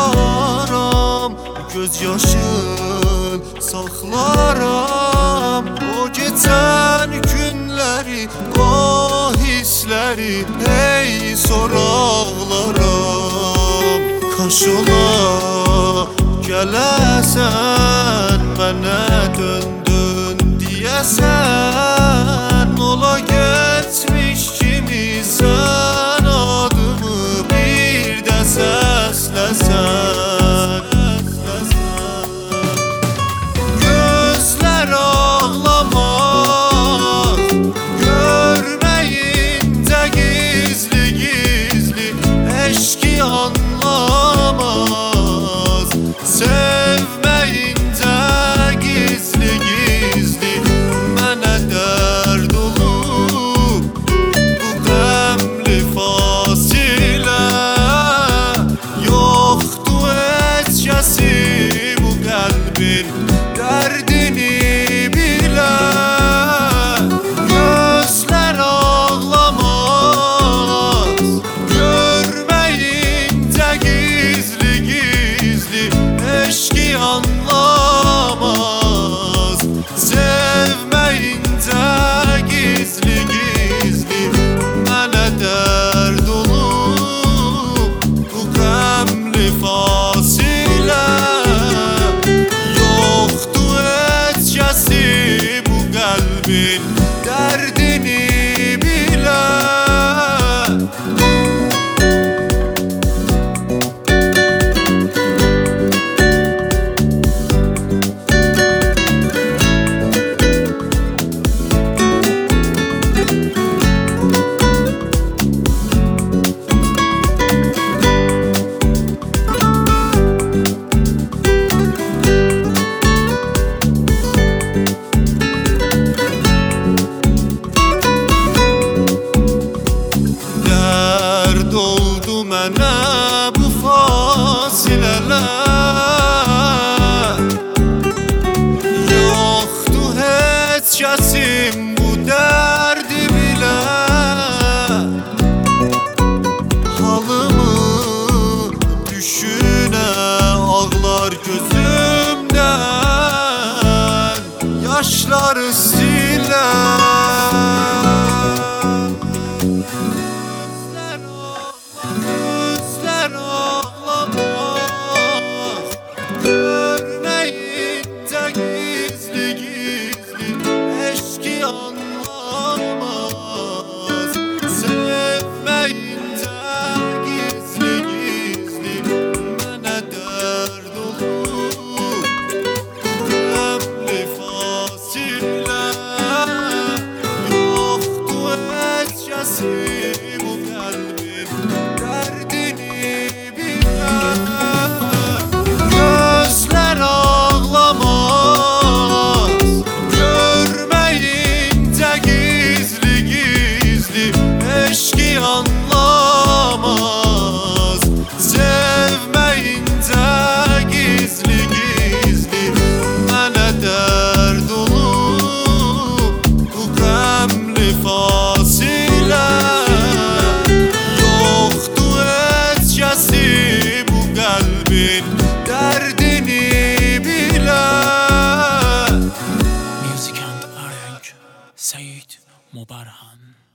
saklaram, göz yaşın saklaram. O geçen günleri, o hisleri hey soraqlaram. Kaş ola gələsən, mənə döndün deyəsən. Ola geçmiş kimi sən adımı bir də səsləsən. Gözlər ağlamaz, görməyincə gizli gizli eşki anlamaz. Sevməyincə gizli gizli mənə dərd olub bu qəmli fasilə. Yoxdur heç kəsi bu qəlbin dərdini bilə. Gözlər ağlamaz, görməyincə gizli gizli eşki anlamaz. Sevməyincə gizli gizli mənə dərd olub bu qəmli fasilə. Yoxdur heç kəsi bu qəlbin dərdini bilə. Dərd oldu mənə bu fasilələr. Yoxdur heç kəsim bu dərdi bilə. Halımı düşünə ağlar gözümdən, yaşları silə. Gözlər ağlamaz, görməyincə gizli gizli eşki anlamaz. Sevməyincə gizli gizli mənə dərd olub qəmli fasilə. Yoxdur heç kəsi bu qəlbin dərdini bilə. Gözlər ağlamaz, görməyincə gizli gizli eşki anlamaz. Sevməyincə gizli gizli mənə dərd olub bu qəmli fasilə. Yoxdur heç kəsi bu qəlbin dərdini bilə. Music and Arrange Said Mubarhan.